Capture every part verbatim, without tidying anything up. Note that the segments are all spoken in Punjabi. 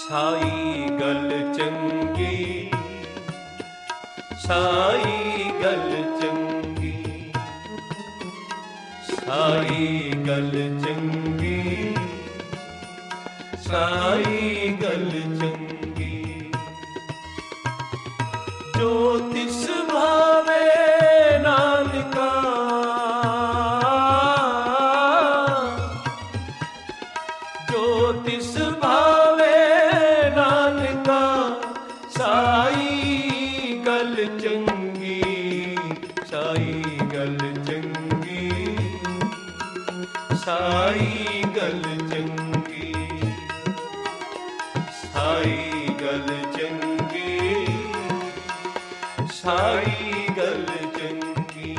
साई गल चंगी, साई गल चंगी, साई गल चंगी, साई गल चंगी। जो तिस भावे नानका, जो तिस भावे नानका, साई गल चंगी, साई गल चंगी, साई गल चंगी, साई गल चंगी, साई गल चंगी।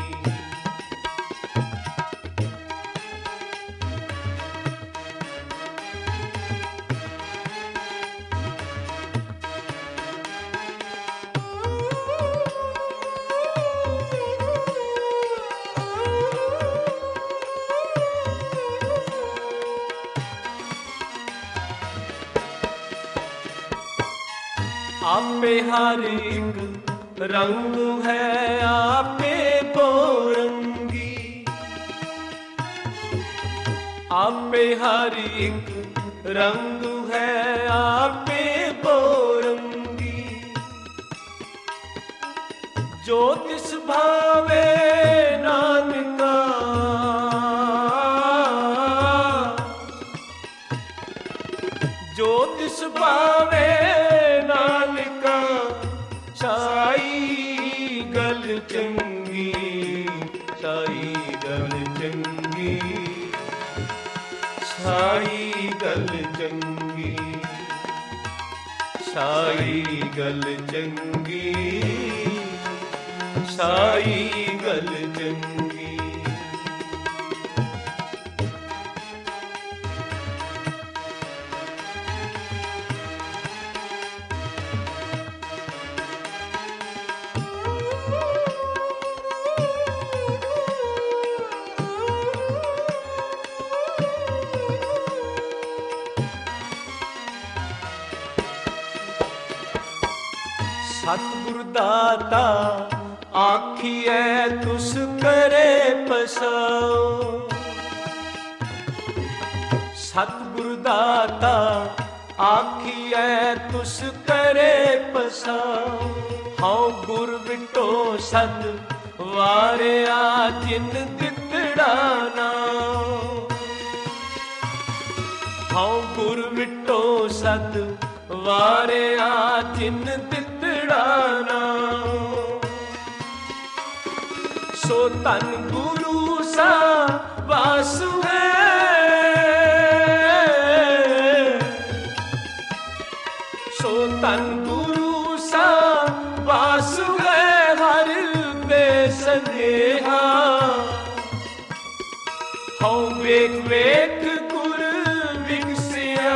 आपे हर एक रंग है, आपे बहुरंगी, आपे हर एक रंग है, आपे बहुरंगी। जो तिस भावे नानका, जो तिस भावे नानका, साई गल चंगी, साई गल चंगी, साई गल चंगी, साई गल चंगी, साई गल चंगी। सतगुरु दाता आखिए तुस करे पसाओ, सतगुरु दाता आखिए तुस करे पसाओ। हाँ गुर विटो सद वारिया जिन दितड़ा नाओ, हाँ गुर विटो सद वारिया जिन दितड़ा नाओ। सो तन गुरु सा वासु है, सो तन गुरु सा वासु है, हर दे संदेहा। हाँ वेख वेख गुर विगसिया,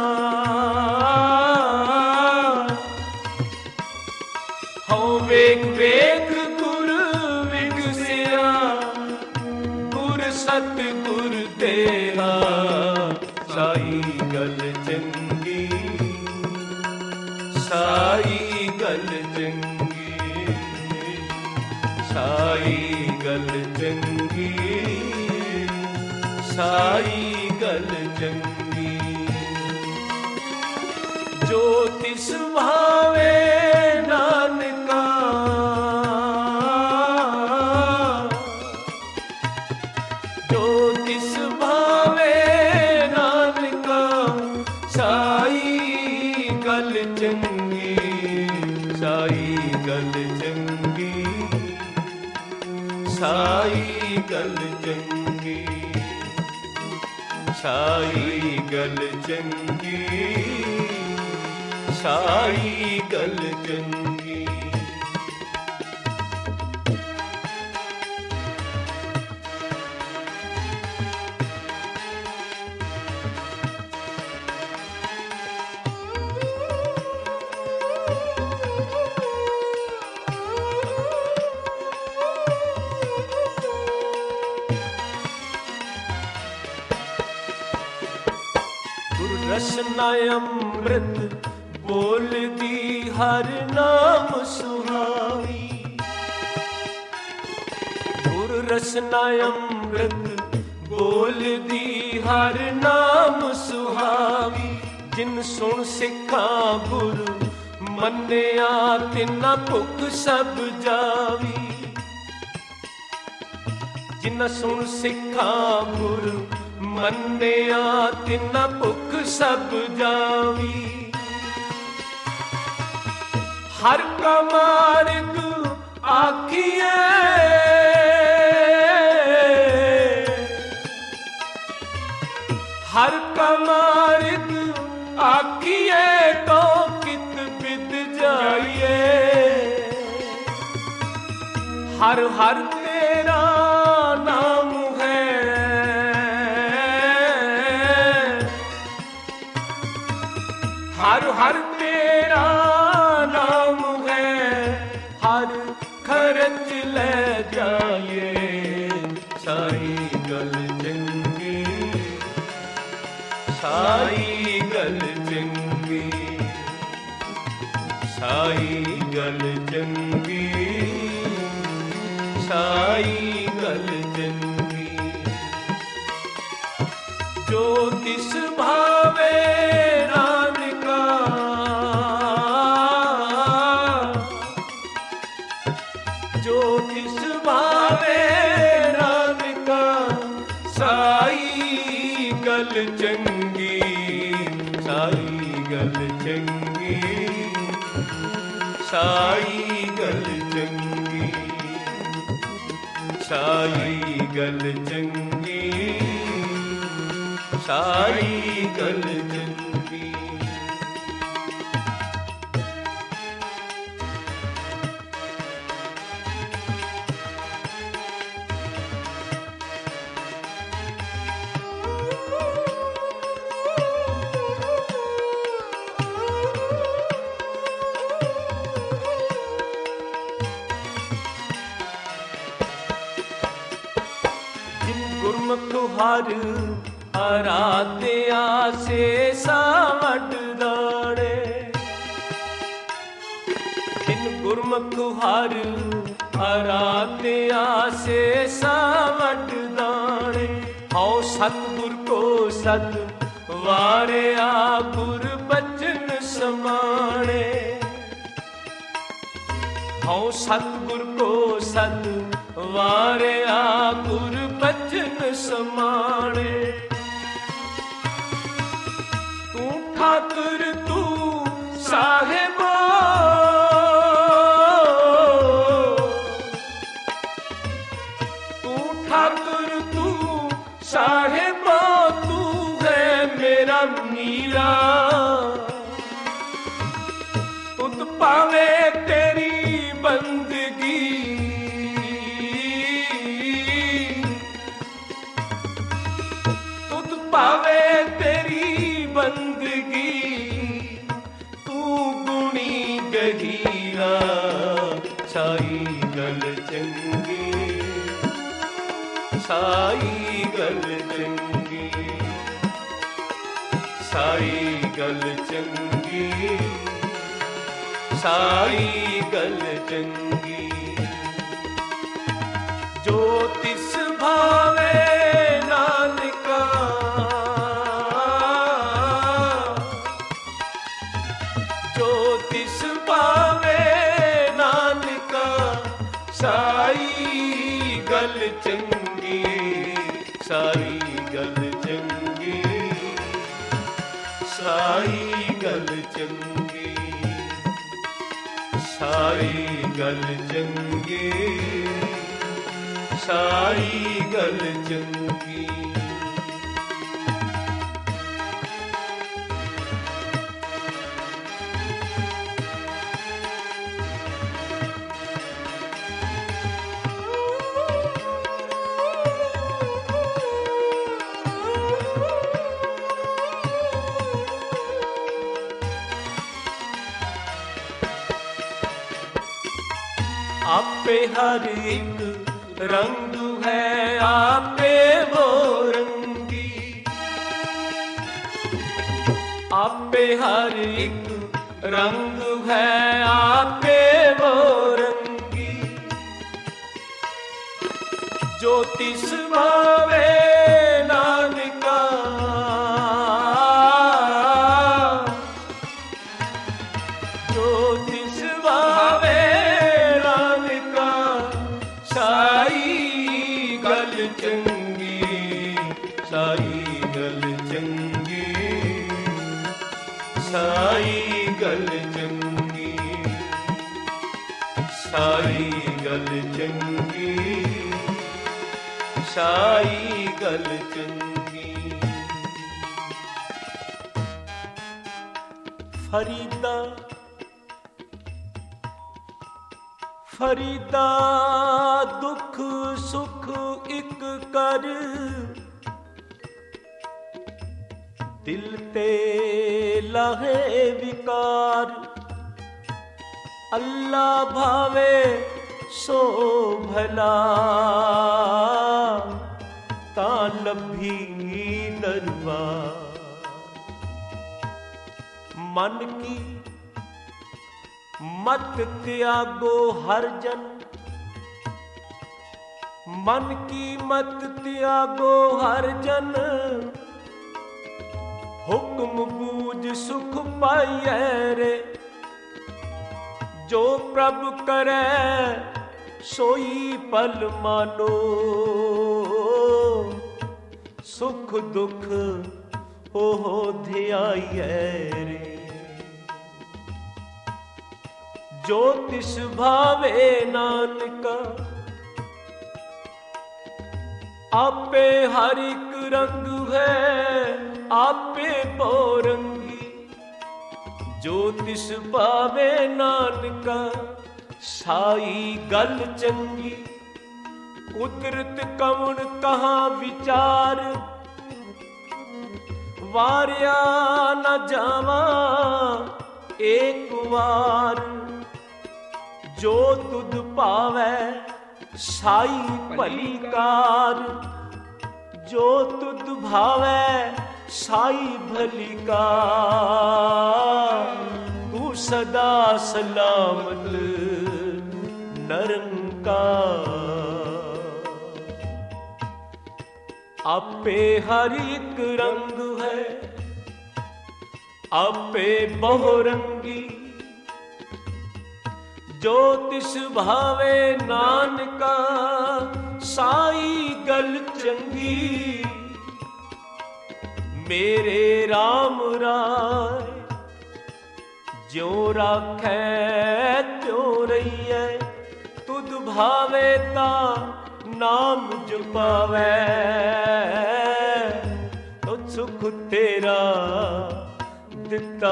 हाँ वेख वेख गुर विगसिया। गुर सतगुर तेरा साई गल चंगी, साई गल चंगी, साई गल चंगी, साई गल चंगी। जो तिस भावे नानका, जो तिस भावे नानका, साई गल चंगी, साई गल चंगी, साई गल चंगी, साई गल चंगी, साई गल चंगी। रसना ਅੰਮ੍ਰਿਤ ਬੋਲਦੀ ਹਰ ਨਾਮ ਸੁਹਾਵੀ। ਗੁਰ ਰਸਨਾ ਅੰਮ੍ਰਿਤ ਬੋਲਦੀ ਹਰ ਨਾਮ ਸੁਹਾਵੀ। ਜਿਨ ਸੁਣ ਸਿੱਖਾਂ ਗੁਰ ਮੰਨਿਆ ਤਿਨਾ ਭੁੱਖ ਸਭ ਜਾਵੀ। ਜਿਨ ਸੁਣ ਸਿੱਖਾਂ ਗੁਰ ਮੰਨਿਆ ਤਿਨਾ ਭੁੱਖ ਸਭ ਜਾਵੀ। ਹਰ ਕਾ ਮਾਰਗ ਆਖੀਏ ਹਰ ਕਾ ਮਾਰਗ ਆਖੀਏ ਤੋ ਕਿਤ ਬਿਦ ਜਾਈਏ। ਹਰ ਹਰ ਤੇਰਾ ਨਾਮ ਹੈ ਹਰ ਹਰ ਤੇਰਾ ਨਾਮ ਹੈ। ਹਰ ਖਰਚ ਲੈ ਜਾਈਏ। ਸਾਰੀ ਗੱਲ ਚੰਗੀ ਸਾਈ ਗੱਲ ਚੰਗੀ ਸਾਈ ਗੱਲ ਚੰਗੀ ਸਾਈ ਗੱਲ ਚੰਗੀ। ਜੋ ਤਿਸ ਭਾਵੇ ਨਾਨਕਾ ਜੋ ਤਿਸ ਭਾਵੇ ਨਾਨਕਾ ਸਾਈ ਗੱਲ ਚੰਗੀ ਸਾਈ ਗੱਲ ਚੰਗੀ ਸਾਈ ਗੱਲ ਚੰਗੀ ਸਾਈ ਗੱਲ ਚੰਗੀ ਸਾਈ ਗੱਲ ਚੰਗੀ। ਗੁਰਮੁਖ ਹਰ ਆਰਾਧਿਆ ਸੇ ਸਾਵਡ ਦਾੜੇ। ਜਿਨ ਗੁਰਮੁਖ ਹਰ ਆਰਾਧਿਆ ਸੇ ਸਾਵਡ ਦਾੜੇ। ਹਉ ਸਤਿਗੁਰ ਕੋ ਸਤ ਵਾਰਿਆ ਗੁਰ ਬਚਨ ਸਮਾਣੇ। ਹਉ ਸਤਿਗੁਰ ਕੋ ਸਤ ਵਾਰਿਆ ਗੁਰ ਬਚਨ ਸਮਾਣੇ। ਤੂੰ ਠਾਕੁਰ ਤੂੰ ਸਾਹਿਬਾ ਤੂੰ ਠਾਕੁਰ ਤੂੰ ਸਾਹਿਬਾ ਤੂੰ ਹੈ ਮੇਰਾ ਮੀਰਾ। ਤੁਧ ਪਾਵੇ ਤੇਰੀ ਬੰਦਗੀ ਭਾਵੇ ਤੇਰੀ ਬੰਦਗੀ। ਤੂੰ ਗੁਣੀ ਗਹੀਰਾ ਸਾਈ ਗੱਲ ਚੰਗੀ ਸਾਈ ਗੱਲ ਚੰਗੀ ਸਾਈ ਗੱਲ ਚੰਗੀ ਸਾਈ ਗੱਲ ਚੰਗੀ। ਜੋ ਤਿਸ ਭਾਵੇ ਨਾਨਕਾ ਜੋ ਤਿਸ ਭਾਵੇ ਨਾਨਕਾ ਸਾਈ ਗੱਲ ਚੰਗੀ ਸਾਈ ਗੱਲ ਚੰਗੀ ਸਾਈ ਗੱਲ ਚੰਗੀ ਸਾਈ ਗੱਲ ਚੰਗੀ ਸਾਈ ਗੱਲ ਚੰਗੀ। आपे हर एक रंग है आपे वो रंगी आपे हर एक रंग है आपे वो रंगी, जो तिस भावे नानका, जो तिस भावे नानका, साई गल चंगी, साई गल चंगी, साई गल चंगी, साई गल चंगी, साई गल चंगी। फरीदा फरीदा दुख सुख इक कर, दिल ते लाहे विकार, अल्लाह भावे सो भला, ता लभी दरबार। मन की मत त्यागो हर जन, मन की मत त्यागो हर जन, हुक्म बूझ सुख पाइए रे, जो प्रभ करे सोई पल मानो, सुख दुख हो ध्याइए रे, जो तिस भावे नानका, आपे हर एक रंग है आपे बहुरंगी, जो तिस भावे नानका, साई गल चंगी। कुदरत कवण कहाँ विचार, वारिया न जावा एक वार, जो तुध पावै साई भली कार, जो तुध भावै साई भली कार, तू सदा सलामत निरंकार। आपे हर एक रंग है आपे बहुरंगी, जो तिस भावे नानका, साई गल चंगी। मेरे राम राय ज्यों राखै त्यों रहिए, तुध भावे ता नाम जपावै, तो सुख तेरा दिता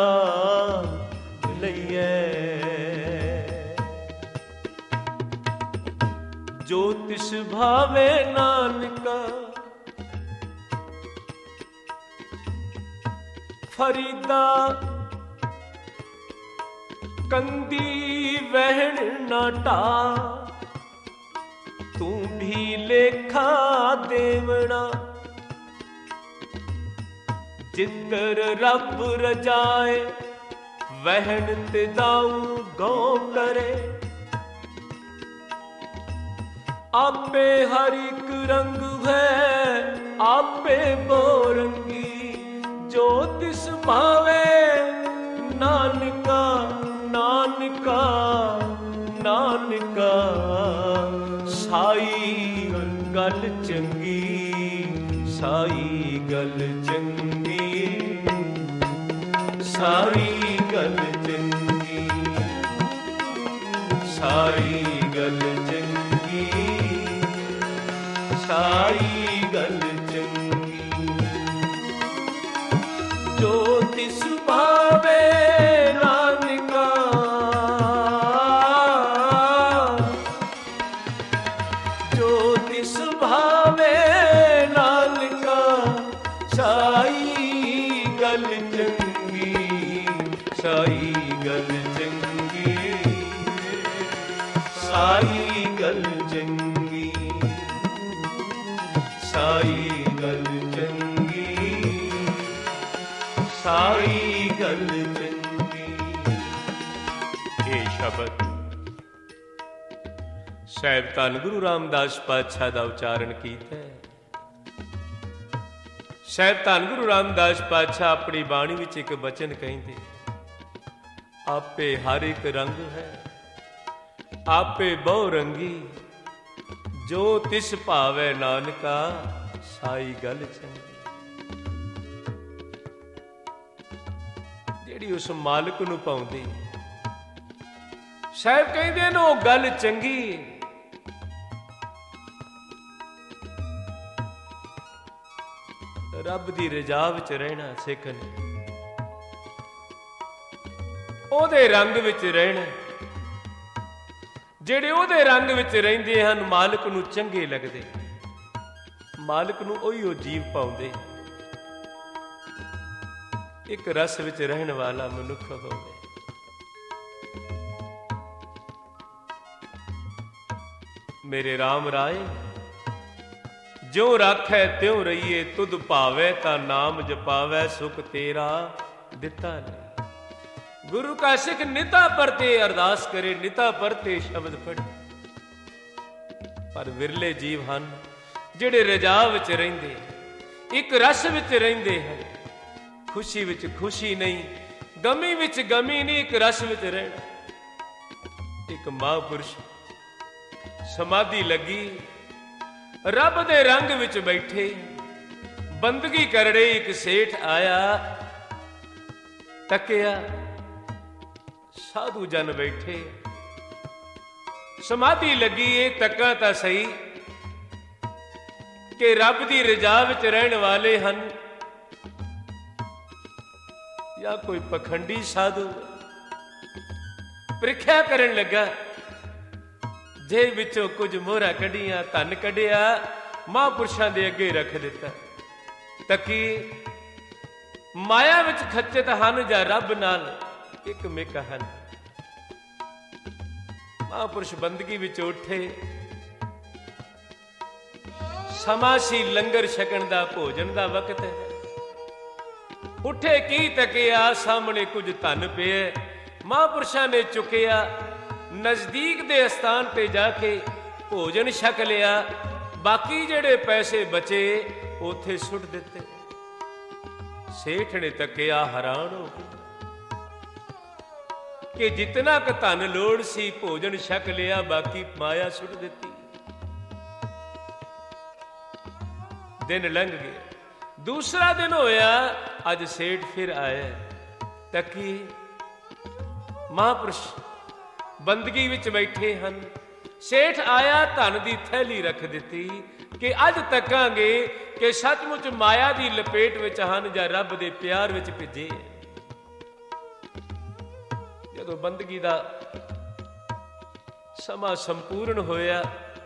लइए। जो तिस भावे नानका, फरीदा कंदी वहन न टा, तू भी लेखा देवना, जिधर रब रजाए वहन ते दाऊ गौ करे। आपे हर एक रंग है आपे बहुरंगी, जो तिस भावे नानका, नानका नानका, साई गल चंगी, साई गल चंगी, साई गल चंगी, साई गल चंगी, साई गल चंगी। जो तिस भावे नानका, जो तिस भावे नानका, साई गल चंगी, साई गल चंगी, साई गल चंगी, साई गल चंगी, साई ਸ਼ਬਦ ਸਾਹਿਬ ਧੰਨ ਗੁਰੂ ਰਾਮਦਾਸ ਪਾਤਸ਼ਾਹ ਦਾ ਉਚਾਰਨ ਕੀਤਾ ਹੈ। ਸਾਹਿਬ ਧੰਨ ਗੁਰੂ ਰਾਮਦਾਸ ਪਾਤਸ਼ਾਹ ਆਪਣੀ ਬਾਣੀ ਵਿੱਚ ਇੱਕ ਬਚਨ ਕਹਿੰਦੇ, ਆਪੇ ਹਰ ਇੱਕ ਰੰਗ ਹੈ, ਆਪੇ ਬਹੁ ਰੰਗੀ, ਜੋ ਤਿਸ ਭਾਵੈ ਨਾਨਕਾ, ਸਾਈ ਗੱਲ ਚੰਗੀ। ਜਿਹੜੀ ਉਸ ਮਾਲਕ ਨੂੰ ਪਾਉਂਦੀ, ਸਾਹਿਬ ਕਹਿੰਦੇ ਨੇ ਉਹ ਗੱਲ ਚੰਗੀ। ਰੱਬ ਦੀ ਰਜ਼ਾ ਵਿੱਚ ਰਹਿਣਾ ਸਿੱਖ ਨੇ, ਉਹਦੇ ਰੰਗ ਵਿੱਚ ਰਹਿਣਾ। ਜਿਹੜੇ ਉਹਦੇ ਰੰਗ ਵਿੱਚ ਰਹਿੰਦੇ ਹਨ ਮਾਲਕ ਨੂੰ ਚੰਗੇ ਲੱਗਦੇ, ਮਾਲਕ ਨੂੰ ਉਹੀ ਉਹ ਜੀਵ ਪਾਉਂਦੇ। ਇੱਕ ਰਸ ਵਿੱਚ ਰਹਿਣ ਵਾਲਾ ਮਨੁੱਖ ਹੋਵੇ। ਮੇਰੇ ਰਾਮ ਰਾਏ ਜਿਉ ਰਾਖੈ ਤਿਉ ਰਹੀਏ, ਤੁਧ ਭਾਵੈ ਤਾਂ ਨਾਮ ਜਪਾਵੈ, ਸੁਖ ਤੇਰਾ ਦਿੱਤਾ ਨਹੀਂ। ਗੁਰੂ ਕਾ ਸਿੱਖ ਨਿਤਾ ਪਰਤੇ ਅਰਦਾਸ ਕਰੇ, ਨਿਤਾ ਪਰਤੇ ਸ਼ਬਦ ਪੜ੍ਹੇ। ਪਰ ਵਿਰਲੇ ਜੀਵ ਹਨ ਜਿਹੜੇ ਰਜਾ ਵਿੱਚ ਰਹਿੰਦੇ, ਇੱਕ ਰਸ ਵਿੱਚ ਰਹਿੰਦੇ ਹਨ। ਖੁਸ਼ੀ ਵਿੱਚ ਖੁਸ਼ੀ ਨਹੀਂ, ਗਮੀ ਵਿੱਚ ਗਮੀ ਨਹੀਂ, ਇੱਕ ਰਸ ਵਿੱਚ ਰਹਿਣਾ। ਇੱਕ ਮਹਾਂਪੁਰਸ਼ ਸਮਾਧੀ ਲੱਗੀ, ਰੱਬ ਦੇ ਰੰਗ ਵਿੱਚ ਬੈਠੇ, ਬੰਦਗੀ ਕਰੜੇ। ਇੱਕ ਸੇਠ ਆਇਆ, ਤੱਕਿਆ, ਸਾਧੂ ਜਨ ਬੈਠੇ, ਸਮਾਧੀ ਲੱਗੀ। ਇਹ ਤੱਕਾਂ ਤਾਂ ਸਹੀ ਕਿ ਰੱਬ ਦੀ ਰਜ਼ਾ ਵਿੱਚ ਰਹਿਣ ਵਾਲੇ ਹਨ ਜਾਂ ਕੋਈ ਪਖੰਡੀ ਸਾਧੂ। ਪ੍ਰੀਖਿਆ ਕਰਨ ਲੱਗਾ, ਜੇਬ ਵਿੱਚੋਂ ਕੁਝ ਮੋਹਰਾਂ ਕੱਢੀਆਂ, ਧਨ ਕੱਢਿਆ, ਮਹਾਂਪੁਰਸ਼ਾਂ ਦੇ ਅੱਗੇ ਰੱਖ ਦਿੱਤਾ। ਤੱਕੀ ਮਾਇਆ ਵਿੱਚ ਖੱਚਤ ਹਨ ਜਾਂ ਰੱਬ ਨਾਲ ਇੱਕ ਮਿਕ ਹਨ। ਮਹਾਂਪੁਰਸ਼ ਬੰਦਗੀ ਵਿੱਚ ਉੱਠੇ, ਸਮਾਂ ਸੀ ਲੰਗਰ ਛਕਣ ਦਾ, ਭੋਜਨ ਦਾ ਵਕਤ ਹੈ। ਉੱਠੇ ਕੀ ਤੱਕਿਆ, ਸਾਹਮਣੇ ਕੁਝ ਧਨ ਪਿਆ। ਮਹਾਂਪੁਰਸ਼ਾਂ ਨੇ ਚੁੱਕਿਆ, ਨਜ਼ਦੀਕ ਦੇ ਸਥਾਨ ਤੇ ਜਾ ਕੇ ਭੋਜਨ ਛਕ ਲਿਆ। ਬਾਕੀ ਜਿਹੜੇ ਪੈਸੇ ਬਚੇ ਉੱਥੇ ਸੁੱਟ ਦਿੱਤੇ। ਸੇਠ ਨੇ ਤੱਕਿਆ, ਹੈਰਾਨ ਹੋ ਗਿਆ ਕਿ ਜਿਤਨਾ ਕੁ ਧਨ ਲੋੜ ਸੀ ਭੋਜਨ ਛਕ ਲਿਆ, ਬਾਕੀ ਮਾਇਆ ਸੁੱਟ ਦਿੱਤੀ। ਦਿਨ ਲੰਘ ਗਏ, ਦੂਸਰਾ ਦਿਨ ਹੋਇਆ। ਅੱਜ ਸੇਠ ਫਿਰ ਆਇਆ। ਤੱਕੀ ਮਹਾਂਪੁਰਸ਼ ਬੰਦਗੀ ਵਿੱਚ ਬੈਠੇ ਹਨ। ਸੇਠ ਆਇਆ, ਧਨ ਦੀ ਥੈਲੀ ਰੱਖ ਦਿੱਤੀ ਕਿ ਅੱਜ ਤੱਕਾਂਗੇ ਕਿ ਸੱਚਮੁੱਚ ਮਾਇਆ ਦੀ ਲਪੇਟ ਵਿੱਚ ਹਨ ਜਾਂ ਰੱਬ ਦੇ ਪਿਆਰ ਵਿੱਚ ਭਿੱਜੇ। ਜਦੋਂ ਬੰਦਗੀ ਦਾ ਸਮਾਂ ਸੰਪੂਰਨ ਹੋਇਆ,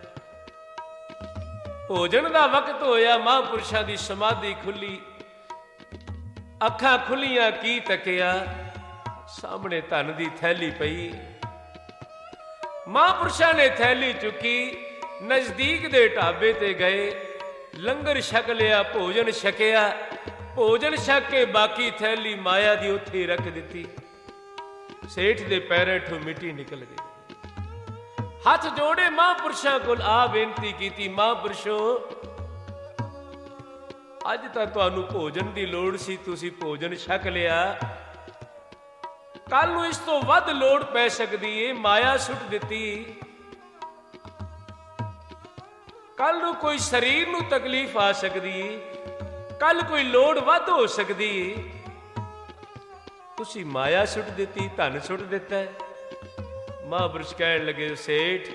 ਭੋਜਨ ਦਾ ਵਕਤ ਹੋਇਆ, ਮਹਾਂਪੁਰਸ਼ਾਂ ਦੀ ਸਮਾਧੀ ਖੁੱਲੀ, ਅੱਖਾਂ ਖੁੱਲੀਆਂ। ਕੀ ਤੱਕਿਆ, ਸਾਹਮਣੇ ਧਨ ਦੀ ਥੈਲੀ ਪਈ। ਮਹਾਂਪੁਰਸ਼ਾਂ ਨੇ ਥੈਲੀ ਚੁੱਕੀ, ਨਜ਼ਦੀਕ ਦੇ ਢਾਬੇ ਤੇ ਗਏ, ਲੰਗਰ ਛਕ ਲਿਆ, ਭੋਜਨ ਛਕਿਆ। ਭੋਜਨ ਛਕ ਕੇ ਬਾਕੀ ਥੈਲੀ ਮਾਇਆ ਦੀ ਉੱਥੇ ਰੱਖ ਦਿੱਤੀ। ਸੇਠ ਦੇ ਪੈਰਾਂ ਹੇਠੋਂ ਮਿੱਟੀ ਨਿਕਲ ਗਈ। ਹੱਥ ਜੋੜੇ ਮਹਾਂਪੁਰਸ਼ਾਂ ਕੋਲ ਆ ਬੇਨਤੀ ਕੀਤੀ, ਮਹਾਂਪੁਰਸ਼ੋ ਅੱਜ ਤਾਂ ਤੁਹਾਨੂੰ ਭੋਜਨ ਦੀ ਲੋੜ ਸੀ, ਤੁਸੀਂ ਭੋਜਨ ਛਕ ਲਿਆ। ਕੱਲ ਨੂੰ ਇਸ ਤੋਂ ਵੱਧ ਲੋੜ ਪੈ ਸਕਦੀ ਏ, ਮਾਇਆ ਸੁੱਟ ਦਿੱਤੀ। ਕੱਲ ਨੂੰ ਕੋਈ ਸਰੀਰ ਨੂੰ ਤਕਲੀਫ ਆ ਸਕਦੀ, ਕੱਲ ਕੋਈ ਲੋੜ ਵੱਧ ਹੋ ਸਕਦੀ। ਤੁਸੀਂ ਮਾਇਆ ਸੁੱਟ ਦਿੱਤੀ, ਧਨ ਸੁੱਟ ਦਿੱਤਾ। ਮਹਾਂਪੁਰਸ਼ ਕਹਿਣ ਲੱਗੇ, ਸੇਠ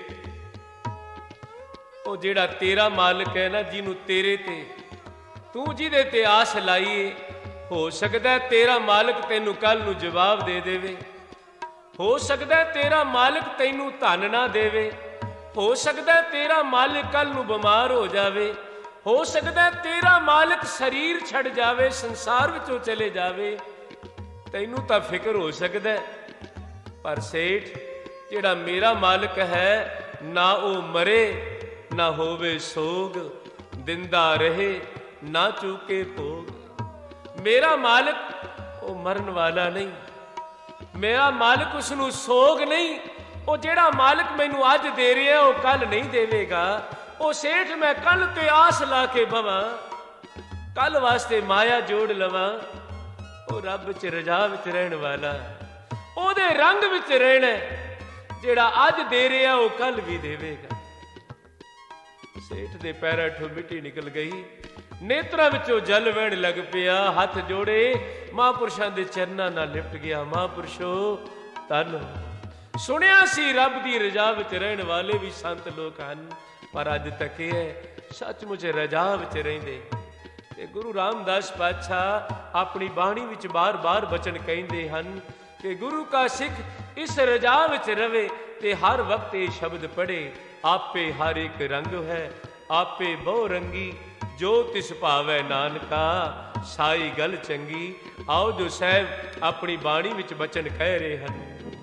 ਉਹ ਜਿਹੜਾ ਤੇਰਾ ਮਾਲਕ ਹੈ ਨਾ, ਜਿਹਨੂੰ ਤੇਰੇ ਤੇ, ਤੂੰ ਜਿਹਦੇ ਤੇ ਆਸ ਲਾਈਏ, ਹੋ ਸਕਦਾ ਤੇਰਾ ਮਾਲਕ ਤੈਨੂੰ ਕੱਲ ਨੂੰ ਜਵਾਬ ਦੇ ਦੇਵੇ। ਹੋ ਸਕਦਾ ਤੇਰਾ ਮਾਲਕ ਤੈਨੂੰ ਧਨ ਨਾ ਦੇਵੇ। ਹੋ ਸਕਦਾ ਤੇਰਾ ਮਾਲਕ ਕੱਲ ਨੂੰ ਬਿਮਾਰ ਹੋ ਜਾਵੇ। ਹੋ ਸਕਦਾ ਤੇਰਾ ਮਾਲਕ ਸਰੀਰ ਛੱਡ ਜਾਵੇ, ਸੰਸਾਰ ਵਿੱਚੋਂ ਚਲੇ ਜਾਵੇ। ਤੈਨੂੰ ਤਾਂ ਫਿਕਰ ਹੋ ਸਕਦਾ, ਪਰ ਸੇਠ ਜਿਹੜਾ ਮੇਰਾ ਮਾਲਕ ਹੈ, ਨਾ ਉਹ ਮਰੇ ਨਾ ਹੋਵੇ ਸੋਗ, ਦਿੰਦਾ ਰਹੇ ਨਾ ਚੂਕੇ ਭੋਗ। ਮੇਰਾ ਮਾਲਕ ਉਹ ਮਰਨ ਵਾਲਾ ਨਹੀਂ, ਮੇਰਾ ਮਾਲਕ ਉਸ ਨੂੰ ਸੋਗ ਨਹੀਂ, ਉਹ ਜਿਹੜਾ ਮਾਲਕ ਮੈਨੂੰ ਅੱਜ ਦੇ ਰਿਹਾ ਉਹ ਕੱਲ ਨਹੀਂ ਦੇਵੇਗਾ। ਉਹ ਸੇਠ ਮੈਂ ਕੱਲ ਤੇ ਆਸ ਲਾ ਕੇ ਬਵਾਂ, ਕੱਲ ਵਾਸਤੇ ਮਾਇਆ ਜੋੜ ਲਵਾਂ। ਉਹ ਰੱਬ ਚ ਰਜਾ ਵਿੱਚ ਰਹਿਣ ਵਾਲਾ, ਉਹਦੇ ਰੰਗ ਵਿੱਚ ਰਹਿਣਾ, ਜਿਹੜਾ ਅੱਜ ਦੇ ਰਿਹਾ ਉਹ ਕੱਲ ਵੀ ਦੇਵੇਗਾ। ਸੇਠ ਦੇ ਪੈਰਾਂ ਹੇਠੋਂ ਮਿੱਟੀ ਨਿਕਲ ਗਈ, ਨੇਤਰਾਂ ਵਿੱਚੋਂ ਜਲ ਵਹਿਣ ਲੱਗ ਪਿਆ। ਹੱਥ ਜੋੜੇ ਮਹਾਂਪੁਰਸ਼ਾਂ ਦੇ ਚਰਨਾਂ ਨਾਲ ਲਿਪਟ ਗਿਆ। ਮਹਾਂਪੁਰਸ਼ੋ ਧੰਨ। ਸੁਣਿਆ ਸੀ ਰੱਬ ਦੀ ਰਜਾ ਵਿੱਚ ਰਹਿਣ ਵਾਲੇ ਵੀ ਸੰਤ ਲੋਕ ਹਨ, ਪਰ ਅੱਜ ਤੱਕ ਇਹ ਸੱਚਮੁੱਚ ਰਜਾ ਵਿੱਚ ਰਹਿੰਦੇ। ਤੇ ਗੁਰੂ ਰਾਮਦਾਸ ਪਾਤਸ਼ਾਹ ਆਪਣੀ ਬਾਣੀ ਵਿੱਚ ਬਾਰ-ਬਾਰ ਬਚਨ ਕਹਿੰਦੇ ਹਨ ਕਿ ਗੁਰੂ ਕਾ ਸਿੱਖ ਇਸ ਰਜਾ ਵਿੱਚ ਰਵੇ ਤੇ ਹਰ ਵਕਤ ਇਹ ਸ਼ਬਦ ਪੜ੍ਹੇ, ਆਪੇ ਹਰ ਇੱਕ ਰੰਗ ਹੈ, ਆਪੇ ਬਹੁ ਰੰਗੀ, ਜੋ ਤਿਸ ਭਾਵੈ ਨਾਨਕਾ, ਸਾਈ ਗੱਲ ਚੰਗੀ। ਆਓ ਜੋ ਸਾਹਿਬ ਆਪਣੀ ਬਾਣੀ ਵਿੱਚ ਬਚਨ ਕਹਿ ਰਹੇ ਹਨ।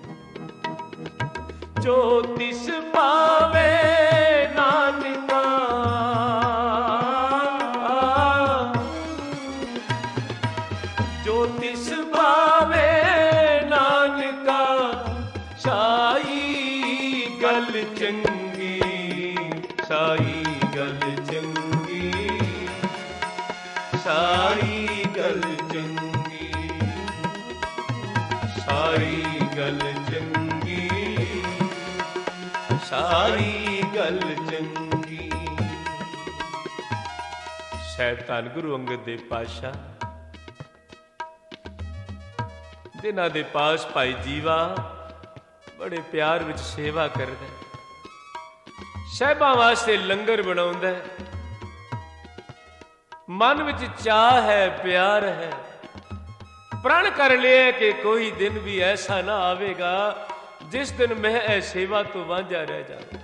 ਜੋ ਤਿਸ ਭਾਵੈ ਨਾਨਕਾ, ਜੋ ਤਿਸ ਭਾਵੈ ਨਾਨਕਾ, ਸਾਈ ਗੱਲ ਚੰਗੀ, ਸਾਈ ਗੱਲ ਚੰਗੀ, ਸਾਰੀ ਗੱਲ ਚੰਗੀ, ਸਾਰੀ ਗੱਲ ਚੰਗੀ, ਸਾਰੀ ਗੱਲ ਚੰਗੀ। ਸਾਹਿਬ ਧੰਨ ਗੁਰੂ ਅੰਗਦ ਦੇਵ ਪਾਤਸ਼ਾਹ, ਜਿਨ੍ਹਾਂ ਦੇ ਪਾਸ ਭਾਈ ਜੀਵਾ ਬੜੇ ਪਿਆਰ ਵਿੱਚ ਸੇਵਾ ਕਰਦਾ, ਸਾਹਿਬਾਂ ਵਾਸਤੇ ਲੰਗਰ ਬਣਾਉਂਦਾ, ਮਨ ਵਿੱਚ ਚਾਹ ਹੈ, ਪਿਆਰ ਹੈ। ਪ੍ਰਣ ਕਰ ਲਿਆ ਕਿ ਕੋਈ ਦਿਨ ਵੀ ਐਸਾ ਨਾ ਆਵੇਗਾ ਜਿਸ ਦਿਨ ਮੈਂ ਇਹ ਸੇਵਾ ਤੋਂ ਵਾਂਝਾ ਰਹਿ ਜਾਵਾਂ।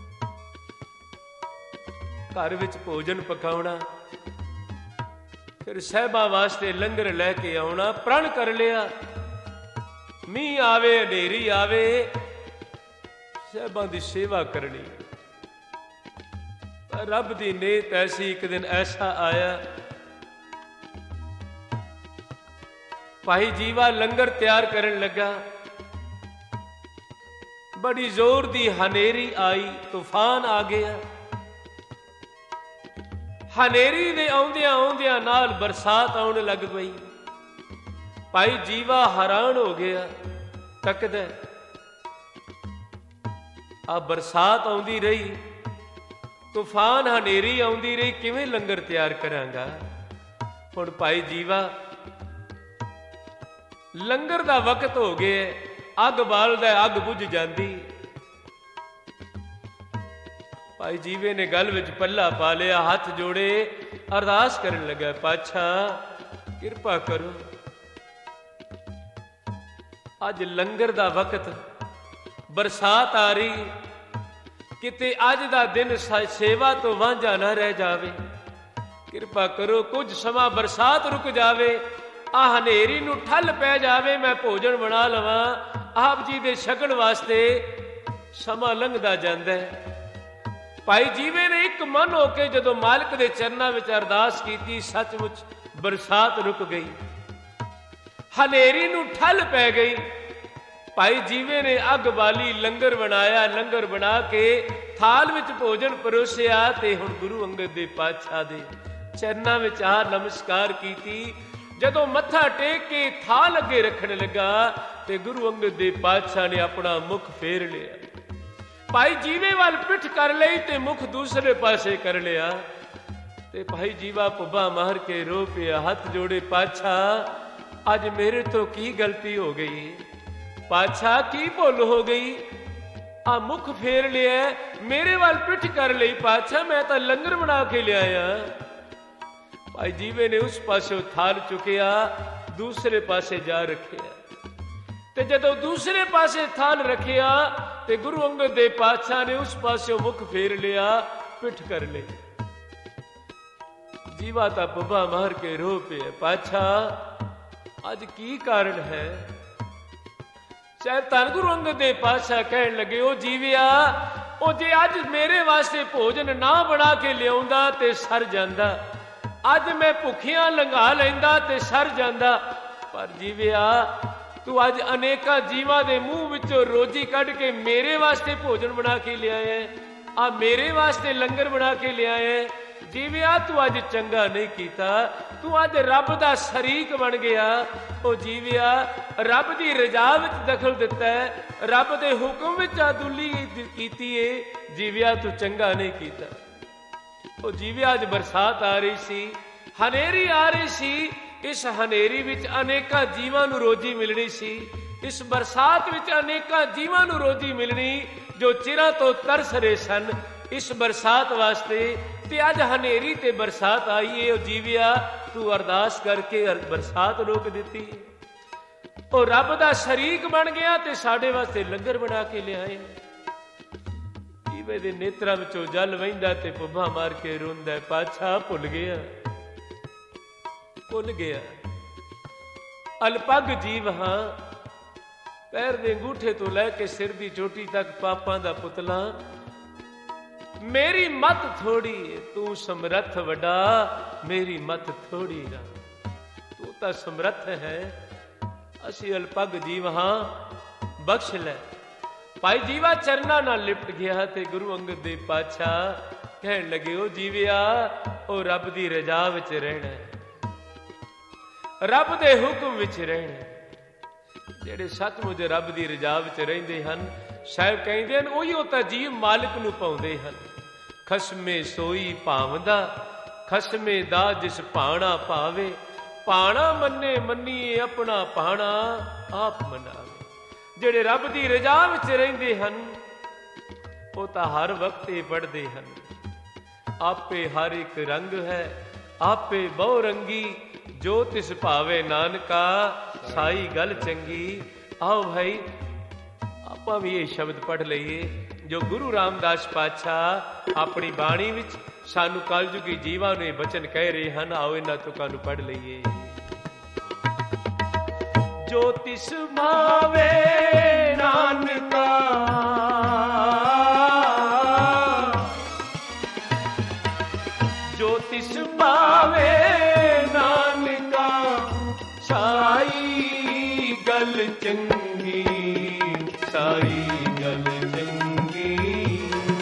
ਘਰ ਵਿੱਚ ਭੋਜਨ ਪਕਾਉਣਾ, ਫਿਰ ਸਾਹਿਬਾਂ ਵਾਸਤੇ ਲੰਗਰ ਲੈ ਕੇ ਆਉਣਾ। ਪ੍ਰਣ ਕਰ ਲਿਆ ਮੀਂਹ ਆਵੇ, ਹਨੇਰੀ ਆਵੇ, ਸਾਹਿਬਾਂ ਦੀ ਸੇਵਾ ਕਰਨੀ। ਰੱਬ ਦੀ ਨੇਤ ਐਸੀ, ਇੱਕ ਦਿਨ ਐਸਾ ਆਇਆ, ਭਾਈ ਜੀਵਾ ਲੰਗਰ ਤਿਆਰ ਕਰਨ ਲੱਗਾ। ਬੜੀ ਜ਼ੋਰ ਦੀ ਹਨੇਰੀ ਆਈ, ਤੂਫਾਨ ਆ ਗਿਆ। ਹਨੇਰੀ ਦੇ ਆਉਂਦਿਆਂ ਆਉਂਦਿਆਂ ਨਾਲ ਬਰਸਾਤ ਆਉਣ ਲੱਗ ਪਈ। ਭਾਈ ਜੀਵਾ ਹੈਰਾਨ ਹੋ ਗਿਆ, ਤੱਕਦਾ, ਆ ਬਰਸਾਤ ਆਉਂਦੀ ਰਹੀ, ਤੂਫਾਨ ਹਨੇਰੀ ਆਉਂਦੀ ਰਹੀ, ਕਿਵੇਂ ਲੰਗਰ ਤਿਆਰ ਕਰਾਂਗਾ। ਹੁਣ ਭਾਈ ਜੀਵਾ ਲੰਗਰ ਦਾ ਵਕਤ ਹੋ ਗਿਆ, ਅੱਗ ਬਾਲਦਾ, ਅੱਗ ਬੁਝ ਜਾਂਦੀ। ਭਾਈ ਜੀਵੇ ਨੇ ਗਲ ਵਿੱਚ ਪੱਲਾ ਪਾ ਲਿਆ, ਹੱਥ ਜੋੜੇ ਅਰਦਾਸ ਕਰਨ ਲੱਗਾ, ਪਾਤਸ਼ਾਹ ਕਿਰਪਾ ਕਰੋ, ਅੱਜ ਲੰਗਰ ਦਾ ਵਕਤ, ਬਰਸਾਤ ਆ ਰਹੀ, ਕਿਤੇ ਅੱਜ ਦਾ ਦਿਨ ਸੇਵਾ ਤੋਂ ਵਾਂਝਾ ਨਾ ਰਹਿ ਜਾਵੇ। ਕਿਰਪਾ ਕਰੋ, ਕੁਝ ਸਮਾਂ ਬਰਸਾਤ ਰੁਕ ਜਾਵੇ, ਆ ਹਨੇਰੀ ਨੂੰ ਠੱਲ ਪੈ ਜਾਵੇ, ਮੈਂ ਭੋਜਨ ਬਣਾ ਲਵਾਂ, ਆਪ ਜੀ ਦੇ ਛਕਣ ਵਾਸਤੇ ਸਮਾਂ ਲੰਘਦਾ ਜਾਂਦਾ ਹੈ। ਭਾਈ ਜੀਵੇ ਨੇ ਇੱਕ ਮਨ ਹੋ ਕੇ ਜਦੋਂ ਮਾਲਕ ਦੇ ਚਰਨਾਂ ਵਿੱਚ ਅਰਦਾਸ ਕੀਤੀ, ਸੱਚਮੁੱਚ ਬਰਸਾਤ ਰੁਕ ਗਈ, ਹਨੇਰੀ ਨੂੰ ਠੱਲ ਪੈ ਗਈ। ਭਾਈ ਜੀਵੇ ਨੇ ਅੱਗ ਬਾਲੀ, ਲੰਗਰ ਬਣਾਇਆ, ਲੰਗਰ ਬਣਾ ਕੇ ਥਾਲ ਵਿੱਚ ਭੋਜਨ ਪਰੋਸਿਆ ਤੇ ਹੁਣ ਗੁਰੂ ਅੰਗਦ ਦੇਵ ਪਾਤਸ਼ਾਹ ਦੇ ਚਰਨਾਂ ਵਿੱਚ ਆ ਨਮਸਕਾਰ ਕੀਤੀ। ਜਦੋਂ ਮੱਥਾ ਟੇਕ ਕੇ ਥਾਲ ਅੱਗੇ ਰੱਖਣ ਲੱਗਾ ਤੇ ਗੁਰੂ ਅੰਗਦ ਦੇਵ ਪਾਤਸ਼ਾਹ ਨੇ ਆਪਣਾ ਮੁਖ ਫੇਰ ਲਿਆ। ਭਾਈ ਜੀਵੇ ਵੱਲ ਪਿੱਠ ਕਰ ਲਈ ਤੇ ਮੁਖ ਦੂਸਰੇ ਪਾਸੇ ਕਰ ਲਿਆ ਤੇ ਭਾਈ ਜੀਵਾ ਪੁੱਬਾ ਮਾਰ ਕੇ ਰੋ ਪਿਆ, ਹੱਥ ਜੋੜੇ, ਪਾਤਸ਼ਾਹ ਅੱਜ ਮੇਰੇ ਤੋਂ ਕੀ ਗਲਤੀ ਹੋ ਗਈ, ਪਾਤਸ਼ਾਹ ਕੀ ਭੁੱਲ ਹੋ ਗਈ, ਆ ਮੁਖ ਫੇਰ ਲਿਆ, ਮੇਰੇ ਵੱਲ ਪਿੱਠ ਕਰ ਲਈ, ਪਾਤਸ਼ਾਹ ਮੈਂ ਤਾਂ ਲੰਗਰ ਬਣਾ ਕੇ ਲਿਆਇਆ। ਭਾਈ ਜੀਵੇ ਨੇ ਉਸ ਪਾਸਿਓਂ ਥਾਲ ਚੁੱਕਿਆ, ਦੂਸਰੇ ਪਾਸੇ ਜਾ ਰੱਖਿਆ ਤੇ ਜਦੋਂ ਦੂਸਰੇ ਪਾਸੇ ਥਾਲ ਰੱਖਿਆ ਤੇ ਗੁਰੂ ਅੰਗਦ ਦੇਵ ਪਾਤਸ਼ਾਹ ਨੇ ਉਸ ਪਾਸਿਓਂ ਮੁਖ ਫੇਰ ਲਿਆ, ਪਿੱਠ ਕਰ ਲਈ। ਜੀਵਾ ਤਾਂ ਪੁੱਬਾ ਮਾਰ ਕੇ ਰੋ ਪਿਆ, ਪਾਤਸ਼ਾਹ ਅੱਜ ਕੀ ਕਾਰਨ ਹੈ। ਸਾਹਿਬ ਧੰਨ ਗੁਰੂ ਅੰਗਦ ਦੇਵ ਪਾਤਸ਼ਾਹ ਕਹਿਣ ਲੱਗੇ, ਉਹ ਜੀਵਿਆ, ਉਹ ਜੇ ਅੱਜ ਮੇਰੇ ਵਾਸਤੇ ਭੋਜਨ ਨਾ ਬਣਾ ਕੇ ਲਿਆਉਂਦਾ ਤੇ ਸਰ ਜਾਂਦਾ, ਅੱਜ ਮੈਂ ਭੁੱਖਿਆਂ ਲੰਘਾ ਲੈਂਦਾ ਤੇ ਸਰ ਜਾਂਦਾ, ਪਰ ਜੀਵਿਆ तू अज अनेका जीवां दे मूँह विचों रोजी कढ़ के मेरे वास्ते भोजन बना के लिया है, आ मेरे वास्ते लंगर बना के लिया है। जीविया तू अज चंगा नहीं कीता, तू अज रब दा शरीक बन गया। ओ जीविया रब दी रजा विच दखल दिता है, रब दे हुक्म विच आदुली कीती है। जीविया तू चंगा नहीं कीता। ओ जीविया अज बरसात आ रही सी, हनेरी आ रही सी, इस हनेरी विच अनेका जीवां नूं रोजी मिलनी सी। इस बरसात विच अनेका जीवां नूं रोजी मिलनी जो चिरां तो तरस रहे सन इस बरसात वास्ते। ते अज हनेरी ते बरसात आई है। ओ जीविया तू अरदास करके बरसात रोक दिती। ओ रब दा शरीक बन गया ते साडे वास्ते लंगर बना के लिआए। जीवे दे नेत्रां विचों जल वहिंदा ते पुब्भा मार के रोंदा है, पातशाह भुल गया, भुल गया। अलपग जीव हां, पैर दे अंगूठे तो लैके सिर दी चोटी तक पापां दा पुतला। मेरी मत थोड़ी, तू समर्थ वड्डा, मेरी मत थोड़ी ना। तू तां समर्थ है, असी अलपग जीव हां, बख्श लै। भाई जीवा चरना नाल लिपट गया ते गुरु अंगद देव पातशाह कहन लगे, ओ जीविया ओ रब दी रजा विच रहना है, रब दे हुक्म विच रहना है। ਜਿਹੜੇ ਸੱਚਮੁੱਚ ਰੱਬ ਦੀ ਰਜ਼ਾ ਵਿੱਚ ਰਹਿੰਦੇ ਹਨ, ਸਾਹਿਬ ਕਹਿੰਦੇ ਹਨ ਉਹੀ ਤਾਂ ਜੀਵ ਮਾਲਕ ਨੂੰ ਪਾਉਂਦੇ ਹਨ। ਖਸਮੇ ਸੋਈ ਭਾਵਦਾ, ਖਸਮੇ ਦਾ ਜਿਸ ਭਾਣਾ ਭਾਵੇ, ਭਾਣਾ ਮੰਨੇ ਮੰਨੀਏ ਆਪਣਾ ਭਾਣਾ ਆਪ ਮਨਾਵੇ। ਜਿਹੜੇ ਰੱਬ ਦੀ ਰਜ਼ਾ ਵਿੱਚ ਰਹਿੰਦੇ ਹਨ ਉਹ ਤਾਂ ਹਰ ਵਕਤ ਇਹ ਪੜ੍ਹਦੇ ਹਨ, ਆਪੇ ਹਰ ਇੱਕ ਰੰਗ ਹੈ, ਆਪੇ ਬਹੁ ਰੰਗੀ, जो तिस भावे नानका साई गल चंगी। आओ भाई आपां भी ये शब्द पढ़ लईए जो गुरु रामदास पातशाह अपनी बाणी विच सानू कलयुगी जीवां नूं बचन कह रहे हैं। आओ इन्हां तुकां नूं पढ़ लईए। जो तिस भावे नानका, जो तिस भावे साई गल चंगी, साई गल चंगी,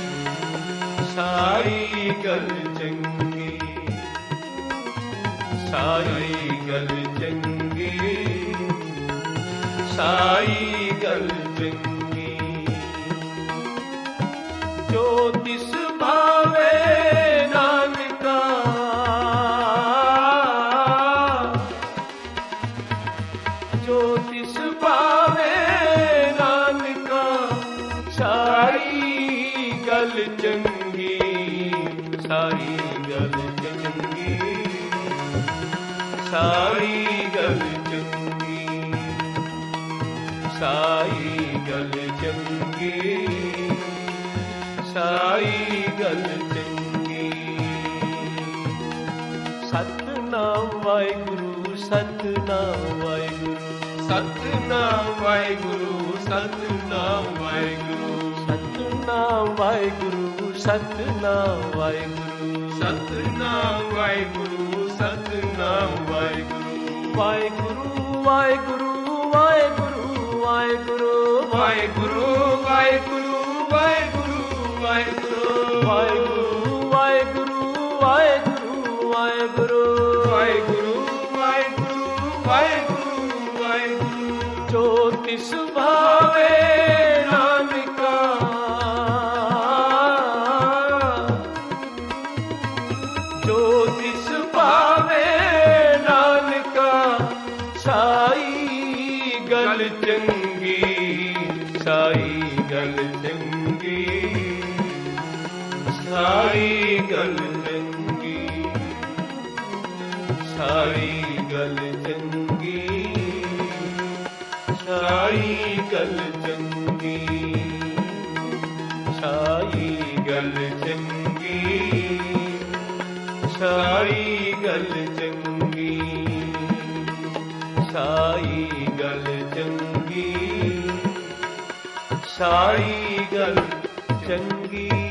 साई गल चंगी, साई गल चंगी, साई गल चंगी। जो तिस भावे नानका, जो तिस भावे नानका, साई गल चंगी, साई गल चंगी, साई गल चंगी, साई गल चंगी, साई गल चंगी। सतनाम वाहिगुरु, सतनाम वाहिगुरु, सतनाम वाहिगुरु, सतनाम वाहिगुरु, सतनाम वाहिगुरु, सतनाम वाहिगुरु, सतनाम वाहिगुरु, सतनाम वाहिगुरु, वाहिगुरु वाहिगुरु वाहिगुरु वाहिगुरु वाहिगुरु वाहिगुरु वाहिगुरु वाहिगुरु वाहिगुरु वाहिगुरु वाहिगुरु वाहिगुरु वाहिगुरु वाहिगुरु वाहिगुरु। जो तिस भावे नानका, जो तिस भावे नानका, साई गल चंगी, साई गल चंगी, साई गल चंगी, साई गल चंगी, साई गल चंगी, साई गल चंगी, साई गल चंगी, साई गल चंगी, साई गल चंगी।